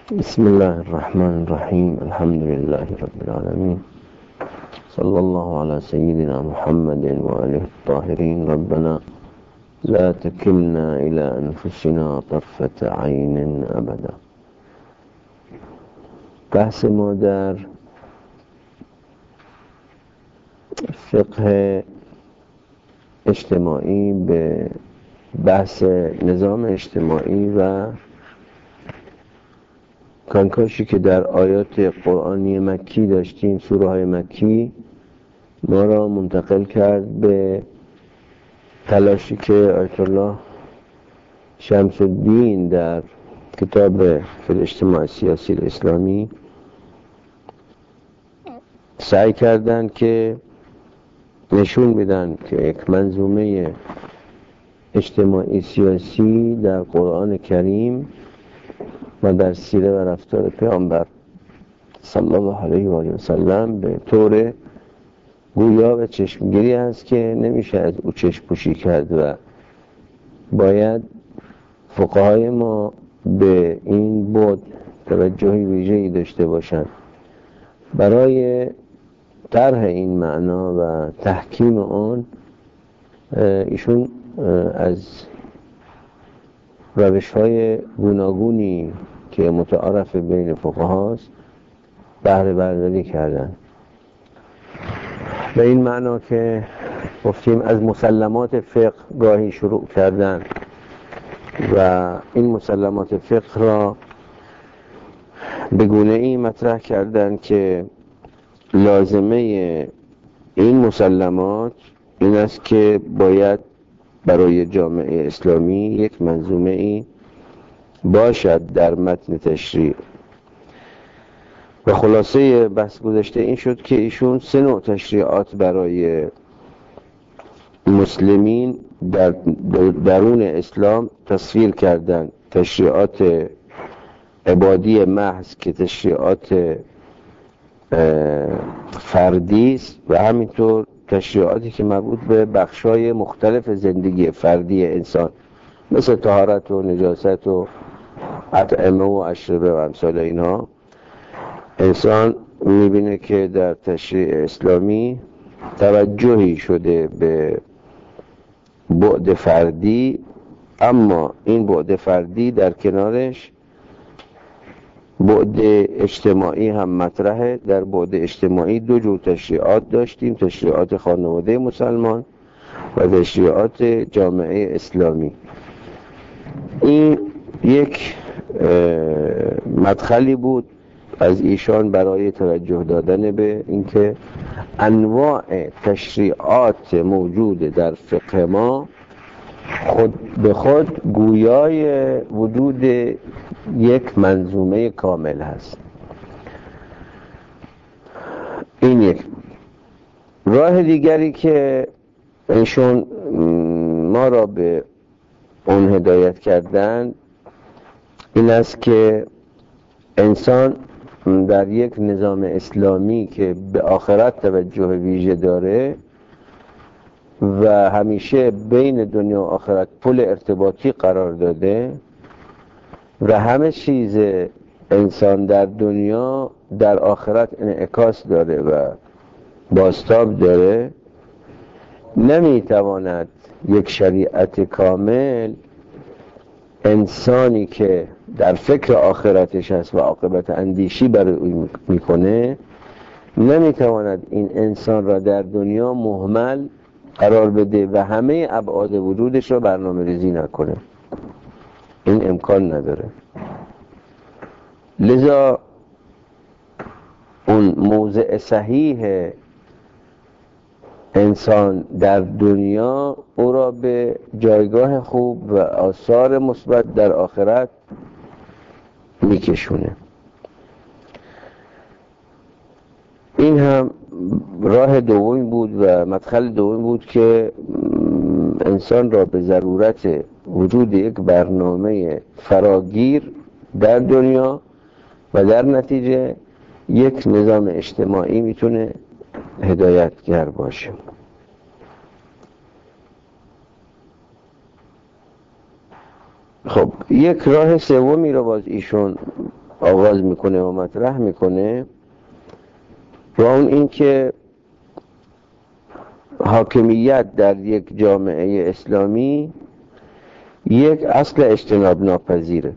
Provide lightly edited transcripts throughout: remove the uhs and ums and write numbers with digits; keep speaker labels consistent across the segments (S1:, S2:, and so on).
S1: بسم الله الرحمن الرحيم. الحمد لله رب العالمين، صلى الله على سيدنا محمد وآله الطاهرين. ربنا لا تكلنا إلى أنفسنا طرفة عين أبدا. بحث ما در فقه اجتماعی به بحث نظام اجتماعی و کنکاشی که در آیات قرآنی مکی داشتیم، سوره های مکی، ما را منتقل کرد به تلاشی که آیت الله شمس الدین در کتاب فی الاجتماع السیاسی الاسلامی سعی کردند که نشون بدن که یک منظومه اجتماعی سیاسی در قرآن کریم و در سیره و رفتار پیامبر صلی الله علیه و آله و سلم به طور گویا و چشمگیری است که نمیشه از او چشم پوشی کرد و باید فقهای ما به این بعد توجهی ویژه‌ای داشته باشند. برای طرح این معنا و تحکیم آن ایشون از روش‌های گوناگونی که متعارف بین فقهاست بهره برداری کردن. به این معنا که گفتیم از مسلمات فقه گاهی شروع کردن و این مسلمات فقه را به گونه‌ای مطرح کردن که لازمه این مسلمات این است که باید برای جامعه اسلامی یک منظومه ای باشد در متن تشریع. و خلاصه بحث گذشته این شد که ایشون 3 نوع تشریعات برای مسلمین در درون اسلام تصویر کردند: تشریعات عبادی محض که تشریعات فردی است و همینطور تشریعاتی که مربوط به بخشای مختلف زندگی فردی انسان، مثل طهارت و نجاست و اطعمه و اشربه و امثال اینها. انسان میبینه که در تشریع اسلامی توجهی شده به بعد فردی، اما این بعد فردی در کنارش بعد اجتماعی هم مطرحه. در بعد اجتماعی 2 جور تشریعات داشتیم: تشریعات خانواده مسلمان و تشریعات جامعه اسلامی. این یک مدخلی بود از ایشان برای توجه دادن به اینکه انواع تشریعات موجود در فقه ما خود به خود گویای وجود یک منظومه کامل هست. این یک راه دیگری که ایشون ما را به اون هدایت کردن این است که انسان در یک نظام اسلامی که به آخرت توجه ویژه داره و همیشه بین دنیا و آخرت پل ارتباطی قرار داده و همه چیز انسان در دنیا در آخرت انعکاس داره و بازتاب داره، نمیتواند یک شریعت کامل انسانی که در فکر آخرتش هست و عاقبت اندیشی برای او میکنه، نمیتواند این انسان را در دنیا مهمل قرار بده و همه ابعاد وجودش را برنامه ریزی نکنه. این امکان نداره. لذا اون موضع صحیح انسان در دنیا او را به جایگاه خوب و آثار مثبت در آخرت میکشونه. این هم راه دومی بود و مدخل دومی بود که انسان را به ضرورت وجود یک برنامه فراگیر در دنیا و در نتیجه یک نظام اجتماعی میتونه هدایتگر باشه. خب یک راه سومی رو باز ایشون آغاز میکنه و مطرح میکنه و اون این که حاکمیت در یک جامعه اسلامی یک اصل اجتناب ناپذیره.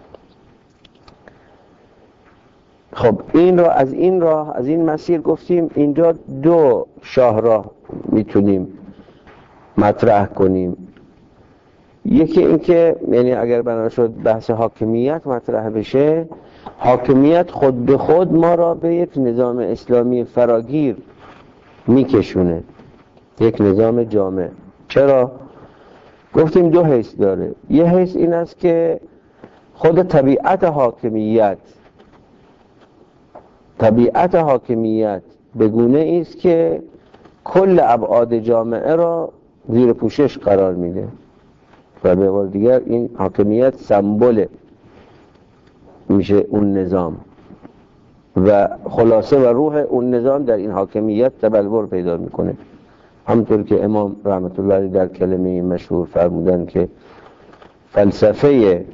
S1: خب این را از این مسیر گفتیم اینجا دو شاهراه میتونیم مطرح کنیم. یکی این که یعنی اگر بنا شد بحث حاکمیت مطرح بشه، حاکمیت خود به خود ما را به یک نظام اسلامی فراگیر میکشونه، یک نظام جامع. چرا؟ گفتیم دو حیث داره. یه حیث این است که خود طبیعت حاکمیت به گونه است که کل ابعاد جامعه را زیر پوشش قرار میده و به قول دیگر این حاکمیت سمبل میشه اون نظام و خلاصه و روح اون نظام در این حاکمیت تبلور پیدا میکنه. همونطور که امام رحمت الله علیه در کلمه مشهور فرمودن که فلسفه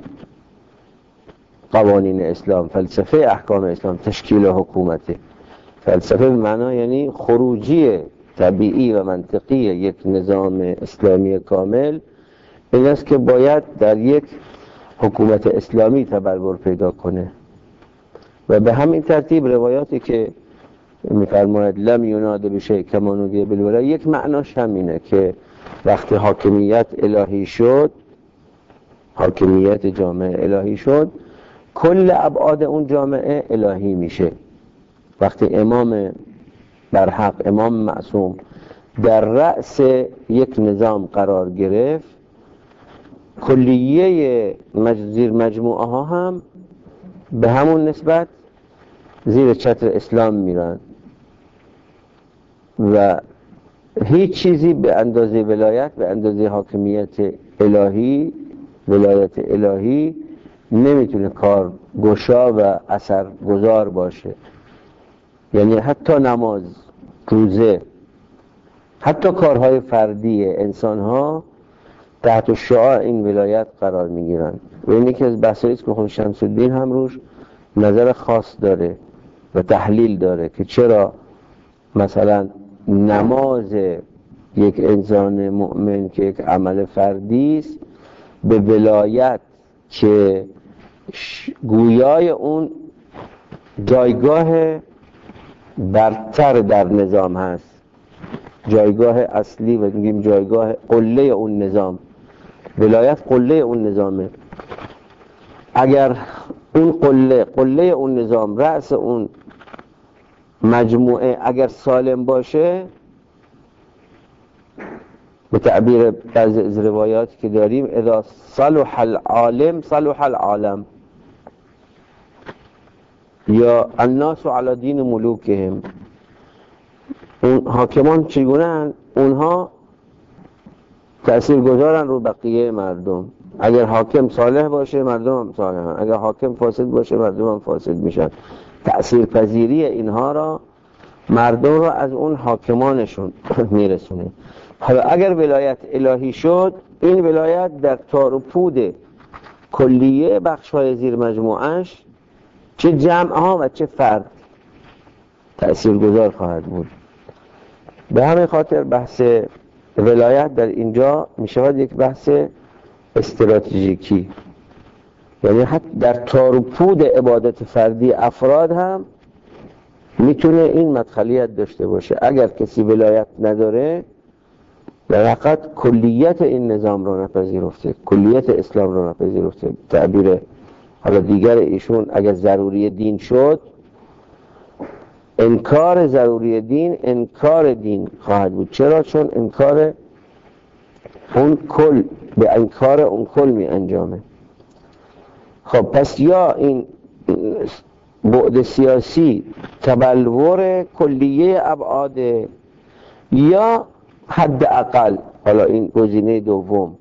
S1: قوانین اسلام، فلسفه احکام اسلام تشکیل حکومته. فلسفه به معنی یعنی خروجی طبیعی و منطقی یک نظام اسلامی کامل این است که باید در یک حکومت اسلامی تبلور پیدا کنه و به همین ترتیب روایاتی که می‌فرماید لم یناد بشیء کما نودی بالولا، یک معناش همینه که وقتی حاکمیت الهی شد، حاکمیت جامعه الهی شد، کل ابعاد اون جامعه الهی میشه. وقتی امام برحق، امام معصوم در رأس یک نظام قرار گرفت، کلیه زیر مجموعه ها هم به همون نسبت زیر چتر اسلام میرن و هیچ چیزی به اندازه ولایت، به اندازه حاکمیت الهی، ولایت الهی نمیتونه کار گشا و اثرگذار باشه. یعنی حتی نماز، روزه، حتی کارهای فردی انسان‌ها تحت شعاع این ولایت قرار میگیرن و این یکی از بحثایی است که خود شمس الدین هم روش نظر خاص داره و تحلیل داره که چرا مثلا نماز یک انسان مؤمن که یک عمل فردی است به ولایت که گویای اون جایگاه برتر در نظام هست، جایگاه اصلی و میگیم جایگاه قله اون نظام، ولایت قله اون نظامه. اگر اون قله اون نظام، رأس اون مجموعه اگر سالم باشه، به تعبیر بعضی از روایاتی که داریم اذا صلح العالم صلح العالم یا الناس علی دین ملوکهم. اون حاکمان چگونه‌اند؟ اونها تأثیر گذارن رو بقیه مردم. اگر حاکم صالح باشه مردم هم صالحن، اگر حاکم فاسد باشه مردم هم فاسد میشن. تأثیر پذیری اینها را مردم را از اون حاکمانشون میرسونه. حالا اگر ولایت الهی شد، این ولایت در تار و پود کلیه بخش‌های زیر مجموعش، چه جمع‌ها و چه فرد، تأثیرگذار خواهد بود. به همین خاطر بحث ولایت در اینجا میشود یک بحث استراتژیکی، یعنی حتی در تار و پود عبادت فردی افراد هم میتونه این مدخلیت داشته باشه. اگر کسی ولایت نداره، در حقیقت کلیت این نظام رو نپذیرفته، کلیت اسلام رو نپذیرفته. تعبیر حالا دیگر ایشون اگر ضروری دین شد، انکار ضروری دین انکار دین خواهد بود. چرا؟ چون انکار اون کل به انکار اون کل می انجامه. خب پس یا این بعد سیاسی تبلور کلیه ابعاد، یا حداقل حالا این گزینه دوم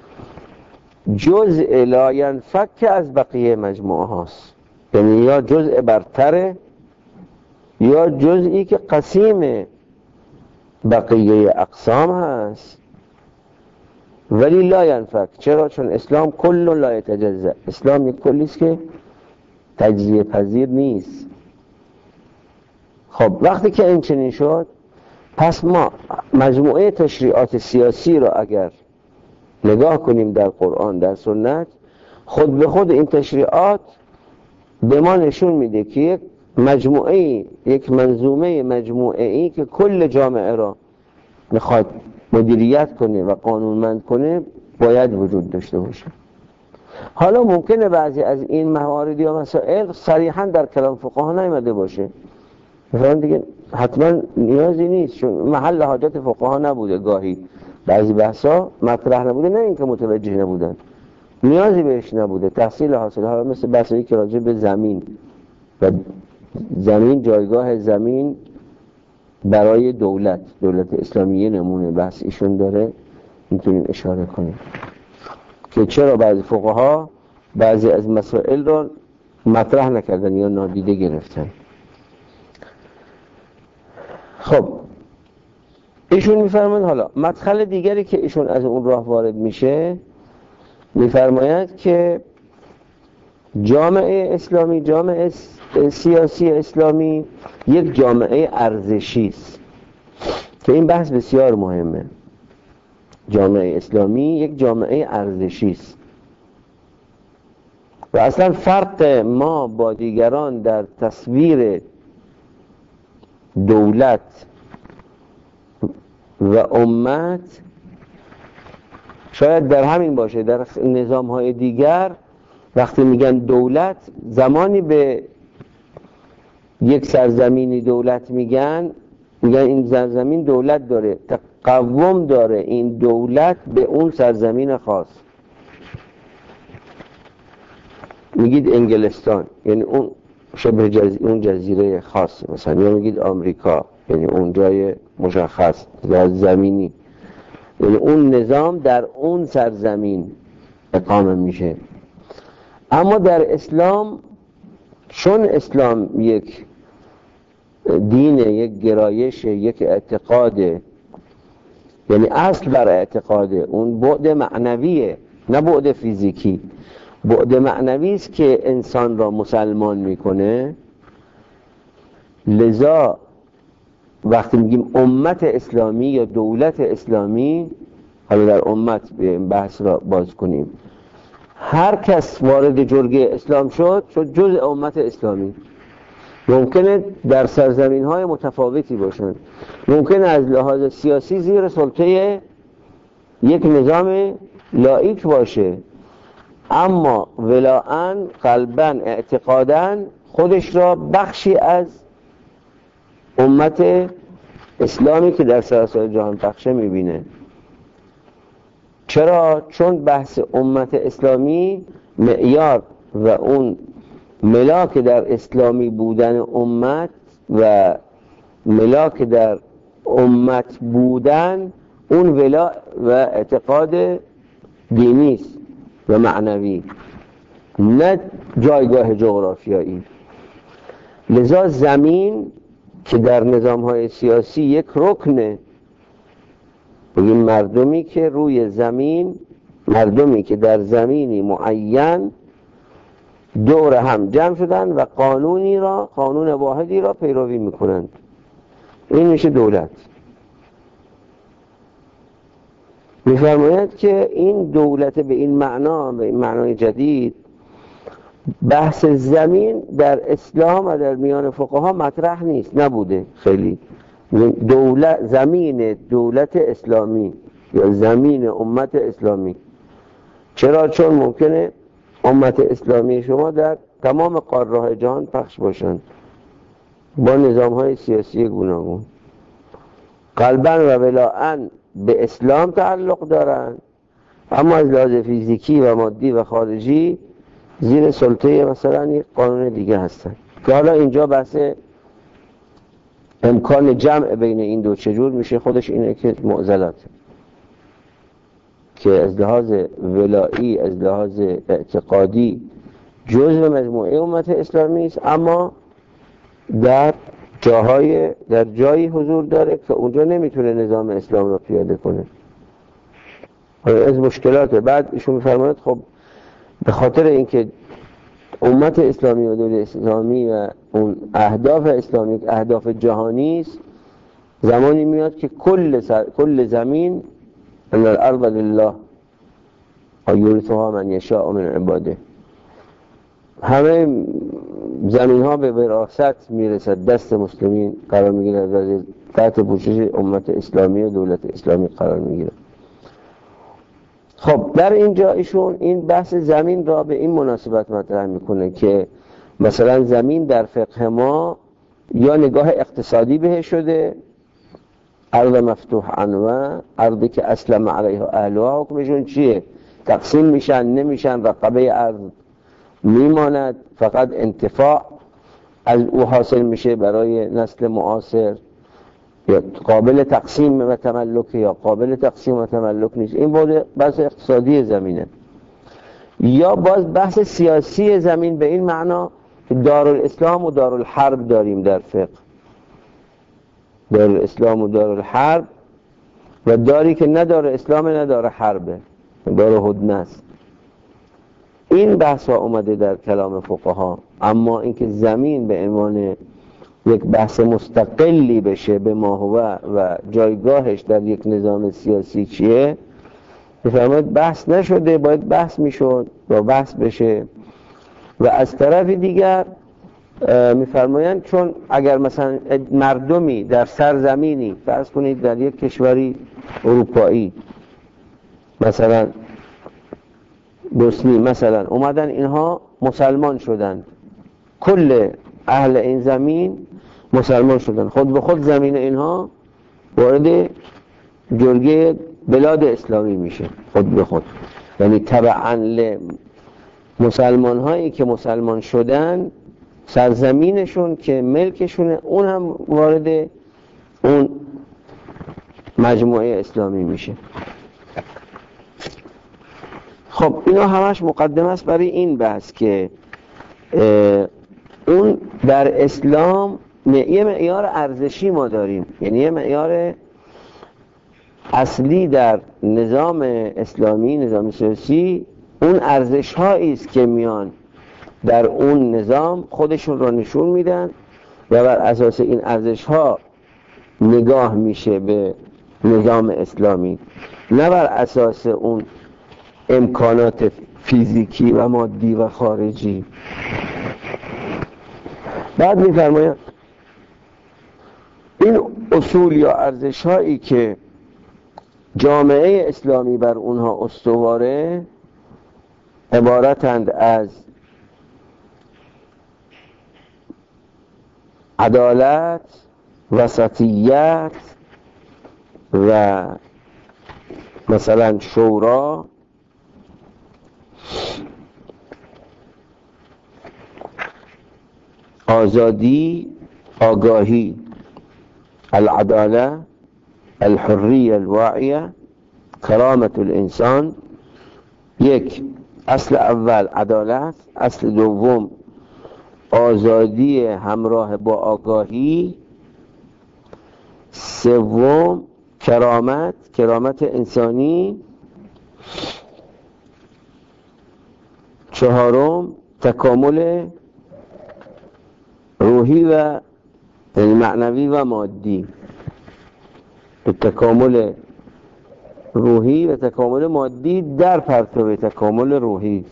S1: جزء لا ینفک از بقیه مجموعه هاست، یعنی یا جزء برتره یا جزئی که قسیم بقیه اقسام هست ولی لا ینفک. چرا؟ چون اسلام کل لا یتجزأ، اسلام یک کلی است که تجزیه پذیر نیست. خب وقتی که این چنین شد، پس ما مجموعه تشریعات سیاسی را اگر نگاه کنیم در قرآن در سنت، خود به خود این تشریعات به ما نشون میده که یک مجموعه، یک منظومه مجموعه‌ای که کل جامعه را میخواد مدیریت کنه و قانونمند کنه باید وجود داشته باشه. حالا ممکنه بعضی از این موارد یا مسائل صریحا در کلام فقها نیامده باشه، مثلا دیگه حتما نیازی نیست، چون محل حاجت فقها نبوده، گاهی بعضی بحثا مطرح نبوده، نه اینکه متوجه نبودن، نیازی بهش نبوده، تحصیل حاصل ها، مثل بحثی که راجع به زمین و زمین، جایگاه زمین برای دولت اسلامی نمونه بحث ایشون داره، میتونیم اشاره کنیم که چرا بعضی فقها بعضی از مسائل رو مطرح نکردن یا نادیده گرفتن. خب ایشون میفرمایند، حالا مدخل دیگری که ایشون از اون راه وارد میشه، میفرماید که جامعه اسلامی، جامعه سیاسی اسلامی یک جامعه ارزشی است که این بحث بسیار مهمه. جامعه اسلامی یک جامعه ارزشی است و اصلا فرق ما با دیگران در تصویر دولت و امت شاید در همین باشه. در نظام‌های دیگر وقتی میگن دولت، زمانی به یک سرزمینی دولت میگن این سرزمین دولت داره، تقوم داره این دولت به اون سرزمین خاص. میگید انگلستان یعنی اون شبه اون جزیره خاص، مثلا یا میگید آمریکا یعنی اون جای مشخص زمینی، یعنی اون نظام در اون سرزمین اقامه میشه. اما در اسلام، چون اسلام یک دینه، یک گرایش، یک اعتقاده، یعنی اصل بر اعتقاده، اون بعد معنویه نه بعد فیزیکی، بعد معنوی است که انسان را مسلمان میکنه. لذا وقتی میگیم امت اسلامی یا دولت اسلامی، حالا در امت به این بحث را باز کنیم، هر کس وارد جرگه اسلام شد جز امت اسلامی. ممکنه در سرزمین های متفاوتی باشند، ممکنه از لحاظ سیاسی زیر سلطه یک نظام لایک باشه، اما ولاءً، قلباً، اعتقاداً خودش را بخشی از امت اسلامی که در سراسر جهان پخشه میبینه. چرا؟ چون بحث امت اسلامی، معیار و اون ملاک در اسلامی بودن امت و ملاک در امت بودن، اون ولا و اعتقاد دینی است و معنوی، نه جایگاه جغرافیایی. لذا زمین که در نظام‌های سیاسی یک رکنه، بگیم مردمی که روی زمین، مردمی که در زمینی معین دور هم جمع شدن و قانون واحدی را پیروی میکنند، این میشه دولت. میفرماید که این دولت به این معنا، به این معنای جدید، بحث زمین در اسلام و در میان فقها مطرح نیست، نبوده خیلی. زمین دولت اسلامی یا زمین امت اسلامی. چرا؟ چون ممکنه امت اسلامی شما در تمام قاره‌های جهان پخش باشند با نظام‌های سیاسی گوناگون، قلباً و ولاءً به اسلام تعلق دارند، اما از لحاظ فیزیکی و مادی و خارجی زیر سلطه مثلا یک قانون دیگه هستن. که حالا اینجا بحث امکان جمع بین این دو چجور میشه، خودش اینه که معضلات، که از لحاظ ولایی، از لحاظ اعتقادی جزء مجموعه امت اسلامی است، اما در جایی حضور داره که اونجا نمیتونه نظام اسلام رو پیاده کنه. از مشکلاته. بعد ایشون میفرماید خب به خاطر اینکه امت اسلامی و دولت اسلامی و اون اهداف اسلامی، اهداف جهانی است، زمانی میاد که کل زمین ان الارض لله یورثها من یشاء من عباده، همه زمین ها به وراثت میرسد، دست مسلمین قرار میگیره و تحت پوشش امت اسلامی و دولت اسلامی قرار میگیره. خب در اینجا ایشون این بحث زمین را به این مناسبت مطرح میکنه که مثلا زمین در فقه ما یا نگاه اقتصادی بهش شده، ارض مفتوح عنوه، ارضی که اسلم علیها اهلها، حکمشون چیه؟ تقسیم میشن نمیشن، رقبه ارض میماند، فقط انتفاع از او حاصل میشه برای نسل معاصر، یا قابل تقسیم و تملک یا قابل تقسیم و تملک نیست. این بود بحث اقتصادی زمینه. یا باز بحث سیاسی زمین به این معنا که دارالاسلام و دارالحرب داریم در فقه، دارالاسلام و دارالحرب، و داری که نه دار اسلام نه دار حربه، دار هدنه است. این بحث ها اومده در کلام فقها. اما اینکه زمین به عنوان یک بحث مستقلی بشه به ماهوه و جایگاهش در یک نظام سیاسی چیه، میفرماید بحث نشده، باید بحث میشد و بحث بشه. و از طرف دیگر میفرمایند چون اگر مثلا مردمی در سرزمینی، فرض کنید در یک کشوری اروپایی مثلا بوسنی مثلا اومدن اینها مسلمان شدند، کل اهل این زمین مسلمان شدن، خود به خود زمین اینها وارد جرگه بلاد اسلامی میشه، خود به خود، یعنی تبعاً مسلمان هایی که مسلمان شدن سرزمینشون که ملکشونه اون هم وارد اون مجموعه اسلامی میشه. خب اینا همش مقدمه است برای این بحث که اون در اسلام یه معیار ارزشی ما داریم، یعنی یه معیار اصلی در نظام اسلامی، نظام سیاسی، اون ارزش هایی است که میان در اون نظام خودشون رو نشون میدن و بر اساس این ارزش ها نگاه میشه به نظام اسلامی، نه بر اساس اون امکانات فیزیکی و مادی و خارجی. بعد میفرماید این اصول یا ارزش هایی که جامعه اسلامی بر اونها استواره عبارتند از عدالت، وسطیت و مثلا شورا، آزادی، آگاهی، العداله، الحریه الواعیه، کرامت الانسان. یک، اصل اول عدالت، اصل دوم آزادی همراه با آگاهی، سوم کرامت، کرامت انسانی، چهارم تکامل روحی و معنوی و مادی، تکامل روحی و تکامل مادی در پرتو تکامل روحی.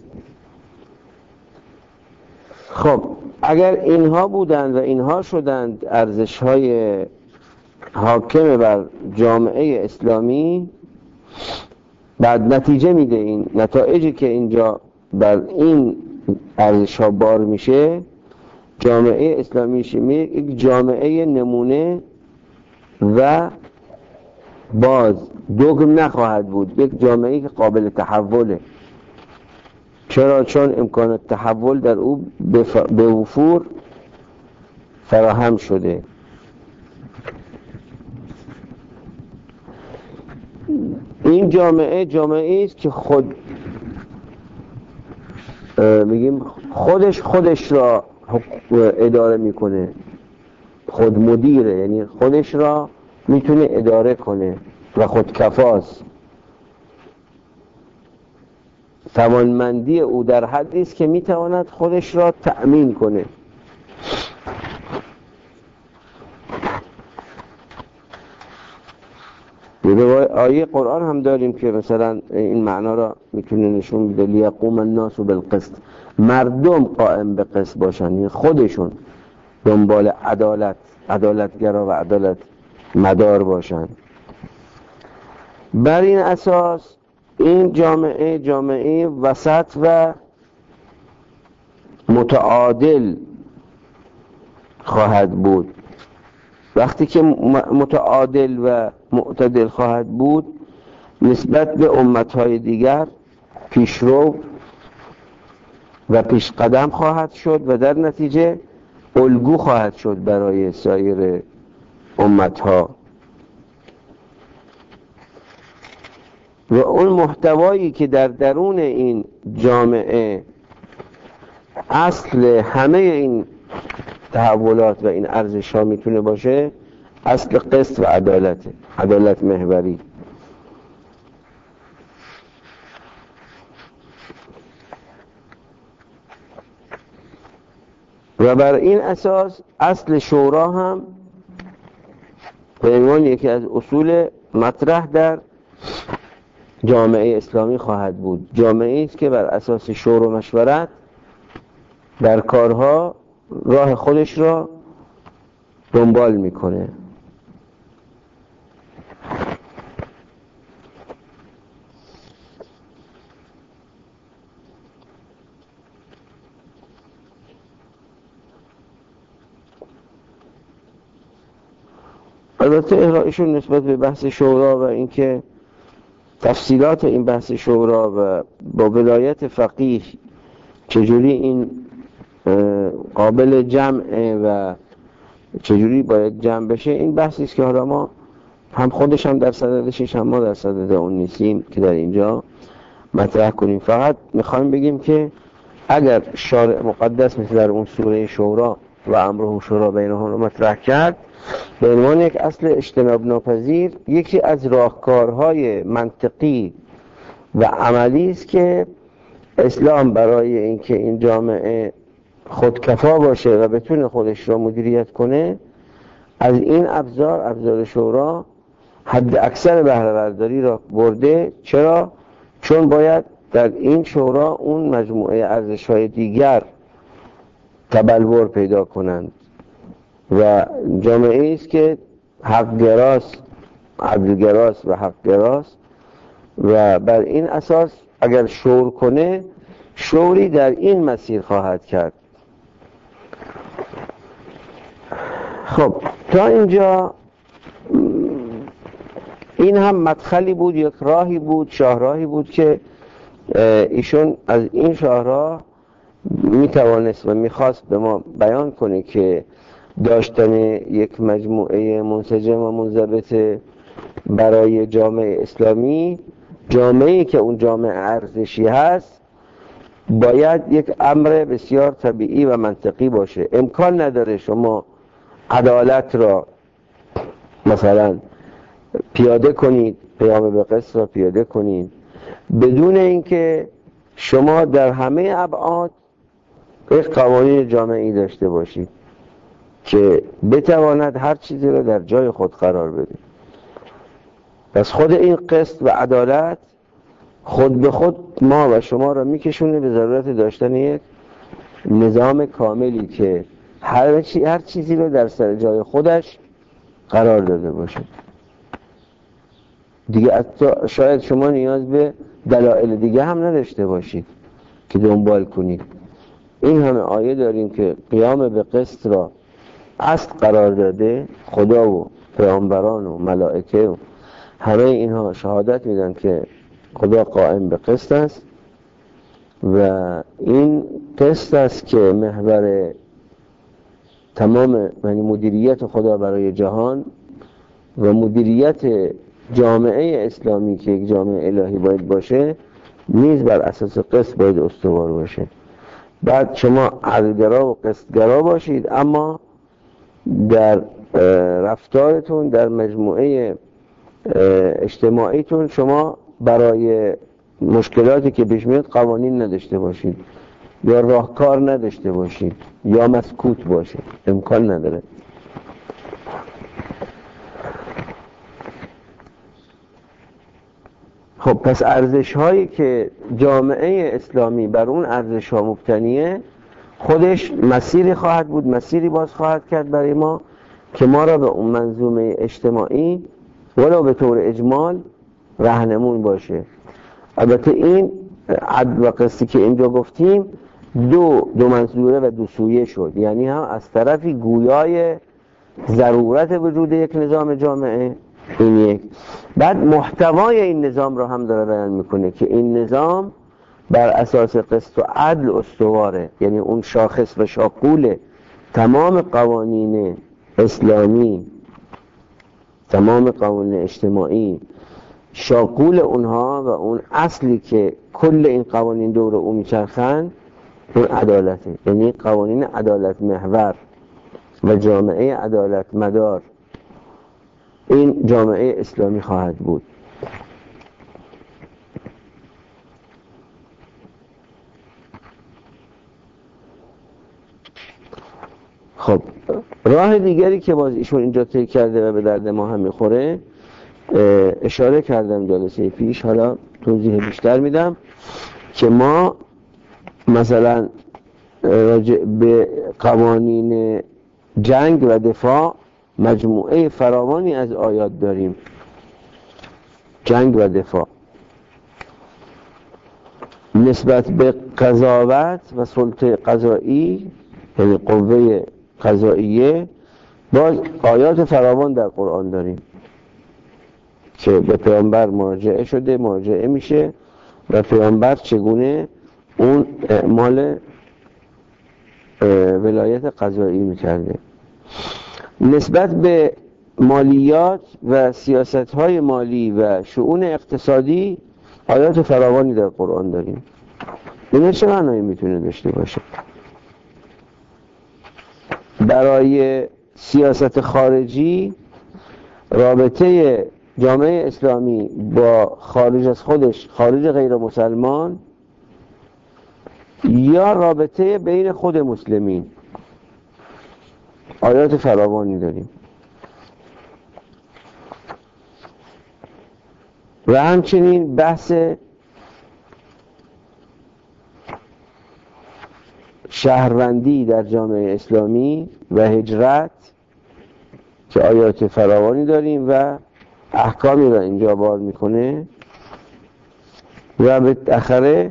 S1: خب اگر اینها بودند و اینها شدند ارزش‌های حاکم بر جامعه اسلامی، بعد نتیجه میده، این نتایجی که اینجا بر این ارزش‌ها بار میشه، جامعه اسلامی یک جامعه نمونه و باز دوگم نخواهد بود، یک جامعه که قابل تحوله. چرا؟ چون امکانات تحول در او به وفور فراهم شده. این جامعه است که میگیم خودش را اداره میکنه، خود مدیره، یعنی خودش را میتونه اداره کنه و خودکفاست. توانمندی او در حدی است که میتواند خودش را تأمین کنه. آیه قرآن هم داریم که مثلا این معنا را میتونه نشون بده، لیقوم الناس بالقسط، مردم قائم به قسط باشن، یعنی خودشون دنبال عدالتگرا و عدالت مدار باشن. بر این اساس این جامعه وسط و متعادل خواهد بود. وقتی که متعادل و معتدل خواهد بود، نسبت به امتهای دیگر پیشرو و پیشقدم خواهد شد و در نتیجه الگو خواهد شد برای سایر امتها. و اون محتوایی که در درون این جامعه اصل همه این تحولات و این ارزش ها میتونه باشه، اصل قسط و عدالت محوری. و بر این اساس اصل شورا هم به عنوان یکی از اصول مطرح در جامعه اسلامی خواهد بود. جامعه است که بر اساس شور و مشورت در کارها راه خودش را دنبال میکنه. البته ایشون نسبت به بحث شورا و اینکه تفصیلات این بحث شورا و با ولایت فقیه چجوری این قابل جمعه و چجوری باید جمع بشه، این بحثی است که حالا ما هم خودش هم در صددش هم ما در صدد اون نیستیم که در اینجا مطرح کنیم. فقط میخوایم بگیم که اگر شارع مقدس مثل در اون سوره شورا و امرهم شورا بینهم رو مطرح کرد به عنوان یک اصل اجتناب ناپذیر، یکی از راهکارهای منطقی و عملی است که اسلام برای اینکه این جامعه خودکفا باشه و بتونه خودش را مدیریت کنه، از این ابزار شورا حد اکثر بهره برداری را برده. چرا؟ چون باید در این شورا اون مجموعه ارزش‌های دیگر تبلور پیدا کنند و جامعه است که حق‌گراست، عدل‌گراست و حق‌گراست و بر این اساس اگر شور کنه، شوری در این مسیر خواهد کرد. خب تا اینجا این هم مدخلی بود، یک راهی بود، شاهراهی بود که ایشون از این شاهراه میتوانست و میخواست به ما بیان کنه که داشتن یک مجموعه منسجم و منضبط برای جامعه اسلامی، جامعه‌ای که اون جامعه ارزشی هست، باید یک امر بسیار طبیعی و منطقی باشه. امکان نداره شما عدالت را مثلا پیاده کنید، قیام به قسط را پیاده کنید بدون اینکه شما در همه ابعاد یک قوانین جامعی داشته باشید که بتواند هر چیزی را در جای خود قرار بده. پس خود این قسط و عدالت خود به خود ما و شما را میکشونه به ضرورت داشتن یک نظام کاملی که هر چیزی رو در سر جای خودش قرار داده باشه. دیگه شاید شما نیاز به دلایل دیگه هم نداشته باشید که دنبال کنید. این همه آیه داریم که قیام به قسط را اصل قرار داده. خدا و پیامبران و ملائکه و همه اینها شهادت میدن که خدا قائم به قسط است و این قسط است که محور تمام مدیریت خدا برای جهان و مدیریت جامعه اسلامی که یک جامعه الهی باید باشه نیز بر اساس قسط باید استوار باشه. بعد شما عدلگرا و قسطگرا باشید، اما در رفتارتون در مجموعه اجتماعیتون شما برای مشکلاتی که پیش میاد قوانین نداشته باشید یا راهکار نداشته باشید یا مسکوت باشید، امکان نداره. خب پس ارزش هایی که جامعه اسلامی بر اون ارزش ها مبتنیه خودش مسیری خواهد بود، مسیری باز خواهد کرد برای ما که ما را به اون منظومه اجتماعی ولو به طور اجمال راهنمون باشه. البته این عدل و قسطی که اینجا گفتیم دو منظوره و دو سویه شد، یعنی هم از طرفی گویای ضرورت وجود یک نظام جامعه، این یک، بعد محتوای این نظام را هم داره بیان میکنه که این نظام بر اساس قسط و عدل استواره، یعنی اون شاخص و شاقول تمام قوانین اسلامی، تمام قوانین اجتماعی، شاقول اونها و اون اصلی که کل این قوانین دور اون میچرخن اون عدالته، یعنی قوانین عدالت محور و جامعه عدالت مدار این جامعه اسلامی خواهد بود. خب راه دیگری که باز ایشون اینجا طی کرده و به درد ما هم میخوره، اشاره کردم جلسه پیش، حالا توضیح بیشتر میدم که ما مثلا راجع به قوانین جنگ و دفاع مجموعه فراوانی از آیات داریم. جنگ و دفاع نسبت به قضاوت و سلطه قضایی، یعنی قوه قضاییه، باز آیات فراوان در قرآن داریم که به پیامبر مراجعه شده، مراجعه میشه و پیامبر چگونه اون اعمال ولایت قضایی میکرده. نسبت به مالیات و سیاست‌های مالی و شؤون اقتصادی آیات فراوانی در قرآن داریم. این چه معنایی میتونه داشته باشه؟ برای سیاست خارجی رابطه جامعه اسلامی با خارج از خودش، خارج غیر مسلمان، یا رابطه بین خود مسلمین، آیات فراوانی داریم. و همچنین بحث شهروندی در جامعه اسلامی و هجرت که آیات فراوانی داریم و احکامی را اینجا بار میکنه، و بالاخره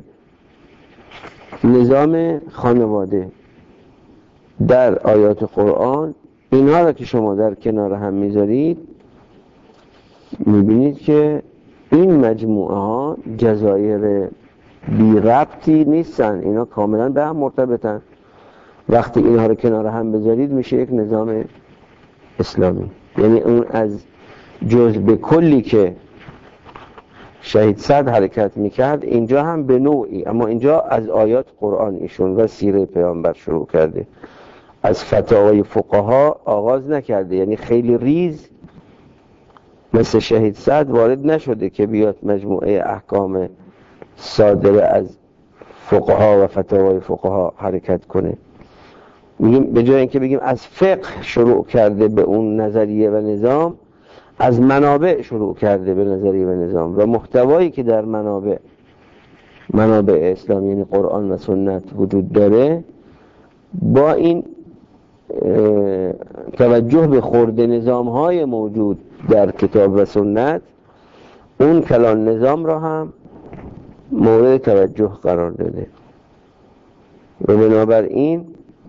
S1: نظام خانواده در آیات قرآن. اینها را که شما در کنار هم میذارید میبینید که این مجموعه ها جزایر بی ربطی نیستن، اینا کاملا به هم مرتبطن. وقتی اینها رو کنار هم بذارید میشه یک نظام اسلامی. یعنی اون از جزء کلی که شهید صدر حرکت میکرد اینجا هم به نوعی، اما اینجا از آیات قرآن ایشون و سیره پیامبر شروع کرده، از فتاوای فقها آغاز نکرده. یعنی خیلی ریز مثل شهید صدر وارد نشده که بیاد مجموعه احکام صادره از فقها و فتاوای فقها حرکت کنه. میگیم به جای اینکه بگیم از فقه شروع کرده به اون نظریه و نظام، از منابع شروع کرده به نظریه و نظام، و محتوایی که در منابع اسلامی یعنی قرآن و سنت وجود داره، با این توجه به خورده نظام‌های موجود در کتاب و سنت، اون کلان نظام را هم مورد توجه قرار داده. و بنابراین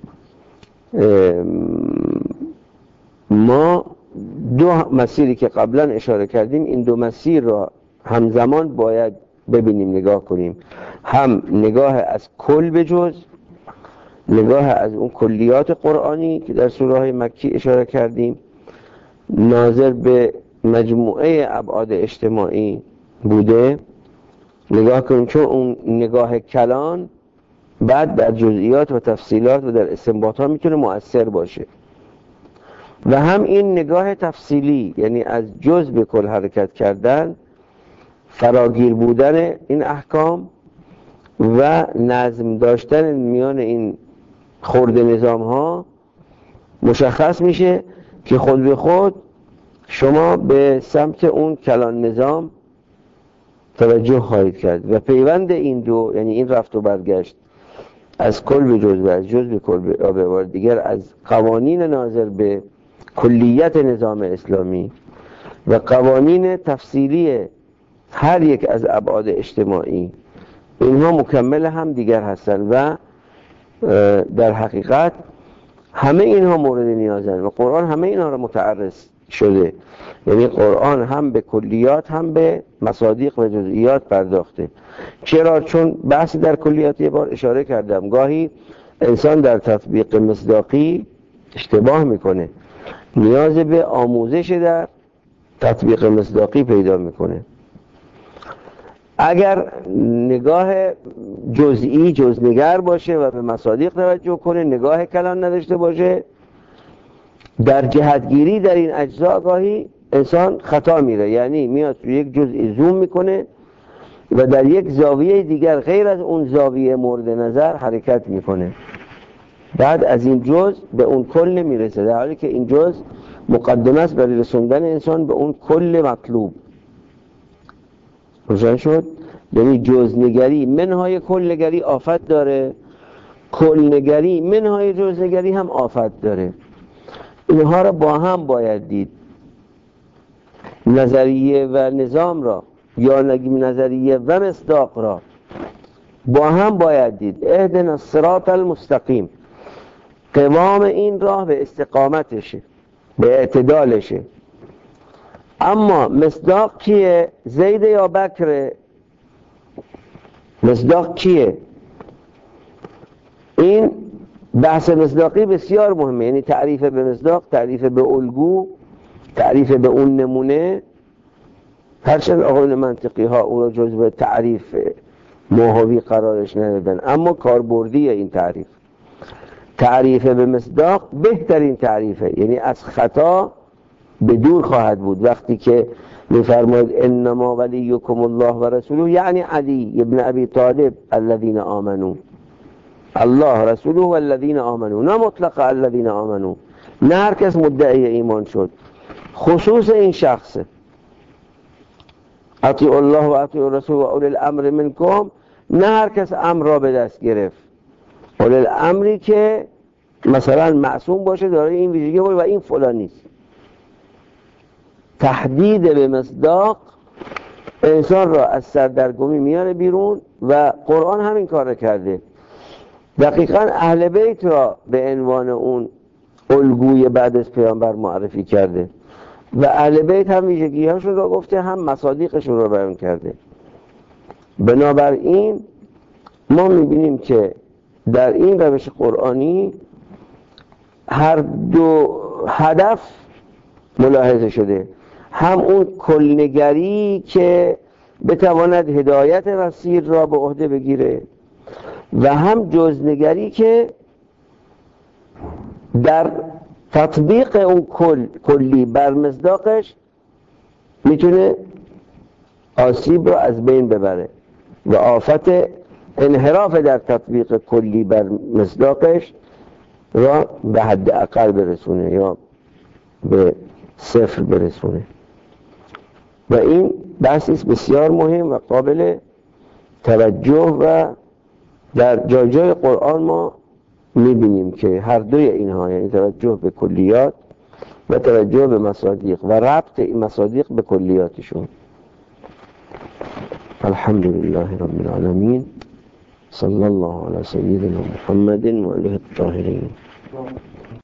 S1: ما دو مسیری که قبلا اشاره کردیم، این دو مسیر را همزمان باید ببینیم، نگاه کنیم. هم نگاه از کل به جز، نگاه از اون کلیات قرآنی که در سوره های مکی اشاره کردیم، ناظر به مجموعه ابعاد اجتماعی بوده، نگاه کنیم، چون اون نگاه کلان بعد در جزئیات و تفصیلات و در استنباط ها میتونه مؤثر باشه. و هم این نگاه تفصیلی، یعنی از جزء به کل حرکت کردن، فراگیر بودن این احکام و نظم داشتن میان این خرد نظام ها مشخص میشه که خود به خود شما به سمت اون کلان نظام توجه خواهید کرد و پیوند این دو، یعنی این رفت و برگشت از کل به جز و از جز به کل به بار دیگر، از قوانین ناظر به کلیت نظام اسلامی و قوانین تفصیلی هر یک از ابعاد اجتماعی، اینها مکمل هم دیگر هستند و در حقیقت همه اینها مورد نیازند و قرآن همه اینها را متعرض شده. یعنی قرآن هم به کلیات هم به مصادیق و جزئیات پرداخته. چرا؟ چون بحث در کلیات یه بار اشاره کردم، گاهی انسان در تطبیق مصداقی اشتباه میکنه، نیاز به آموزش در تطبیق مصداقی پیدا میکنه. اگر نگاه جزئی جزنگر باشه و به مصادیق توجه کنه، نگاه کلان نداشته باشه، در جهتگیری در این اجزا گاهی انسان خطا میره، یعنی میاد تو یک جزئی زوم میکنه و در یک زاویه دیگر غیر از اون زاویه مورد نظر حرکت میکنه، بعد از این جز به اون کل نمیرسه، در حالی که این جز مقدمه است برای رسوندن انسان به اون کل مطلوب. روشن شد؟ یعنی جزنگری منهای کلنگری آفت داره، کلنگری منهای جزنگری هم آفت داره. اینها را با هم باید دید. نظریه و نظام را یا نظریه و مصداق را با هم باید دید. اهدنا الصراط المستقیم، قوام این راه به استقامتشه، به اعتدالشه. اما مصداق کیه؟ زید یا بکره؟ مصداق کیه؟ این بحث مصداقی بسیار مهمه، یعنی تعریف به مصداق، تعریف به الگو، تعریف به اون نمونه. هرچند آقایون منطقی ها اون رو جزو تعریف موهوی قرارش ندادن، اما کاربردی این تعریف به مصداق بهترین تعریفه، یعنی از خطا به دور خواهد بود. وقتی که میفرماید انما ولیکم الله و رسوله، یعنی علی ابن ابی طالب الذین آمنو، الله رسوله و الذین آمنو، نه مطلق الذین آمنو، نه هر کس مدعی ایمان شد، خصوص این شخصه. اطیعوا الله و اطیعوا الرسول و اولی الامر منکم، نه هر کس امر را به دست گرفت. اولی الامری که مثلا معصوم باشه، داره این ویژگی باشه و این فلان نیست. تحدید به مصداق انسان را از سردرگمی میاره بیرون و قرآن همین کار را کرده. دقیقاً اهل بیت را به عنوان اون الگوی بعد از پیامبر معرفی کرده و اهل بیت هم ویژگی‌هاشون را گفته، هم مصادیقشون را بیان کرده. بنابراین ما میبینیم که در این روش قرآنی هر دو هدف ملاحظه شده، هم اون کلنگری که بتواند هدایت مسیر را به عهده بگیره و هم جزنگری که در تطبیق اون کلی بر مصداقش میتونه آسیب را از بین ببره و آفت انحراف در تطبیق کلی بر مصداقش را به حد اقل برسونه یا به صفر برسونه. و این بحثی است بسیار مهم و قابل توجه و در جای جای قرآن ما میبینیم که هر دوی اینها، یعنی توجه به کلیات و توجه به مصادیق و ربط این مصادیق به کلیاتشون. الحمدلله رب العالمین، صلی الله علی سیدنا محمد و آله الطاهرین.